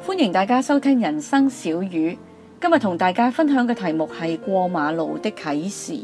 歡迎大家收聽人生小語。今日同大家分享嘅題目係過馬路的啟示。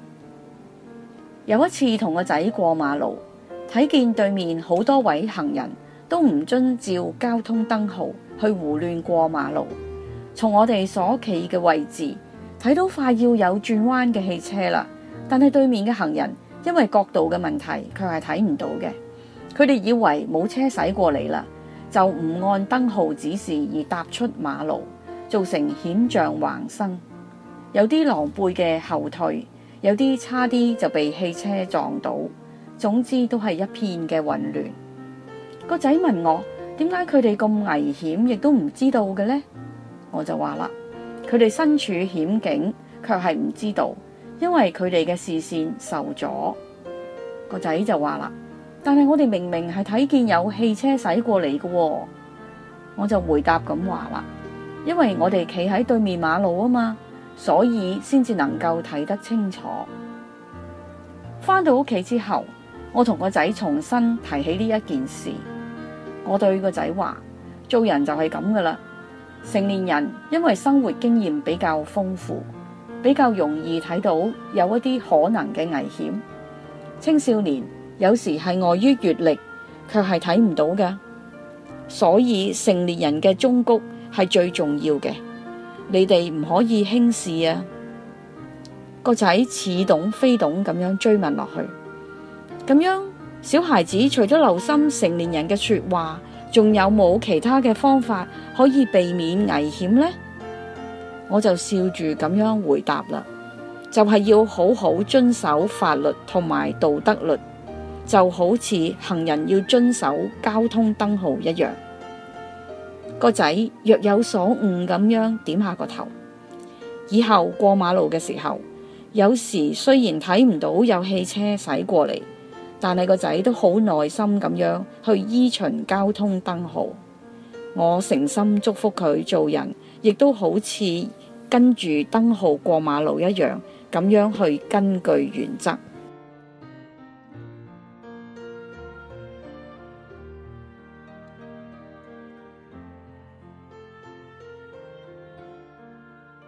有一次同個仔過馬路，睇見對面好多位行人都唔遵照交通燈號去胡亂過馬路。從我哋所企嘅位置睇到快要有轉彎嘅汽車啦，但係對面嘅行人因為角度嘅問題，卻係睇唔到嘅。佢哋以為冇車駛過嚟啦，就唔按燈號指示而踏出馬路，造成險象橫生。有啲狼狽嘅後退，有啲差啲就被汽車撞到，總之都係一片嘅混亂。個仔問我點解佢哋咁危險，亦都唔知道嘅呢？我就話啦，佢哋身處險境，卻係唔知道，因為佢哋嘅視線受阻。個仔就話啦，但係我哋明明係睇見有汽車駛過嚟嘅喎。我就回答咁話啦，因為我哋企喺對面馬路啊嘛，所以先至能夠睇得清楚。返到屋企之後，我同個仔重新提起呢一件事。我對個仔話，做人就係咁噶啦。成年人因為生活經驗比較豐富，比較容易睇到有一啲可能嘅危險。青少年有時係礙於閱歷，卻係睇唔到嘅。所以成年人嘅忠告係最重要嘅，你哋唔可以輕視啊！個仔似懂非懂咁樣追問落去，咁樣小孩子除咗留心成年人嘅說話，仲有冇其他嘅方法可以避免危險呢？我就笑住咁樣回答啦，就係要好好遵守法律同埋道德律，就好似行人要遵守交通燈號一樣。個仔若有所悟咁樣點下個頭。以後過馬路嘅時候，有時雖然睇唔到有汽車駛過嚟，但係個仔都好耐心咁樣去依循交通燈號。我誠心祝福佢做人，亦都好似跟住燈號過馬路一樣，咁樣去根據原則。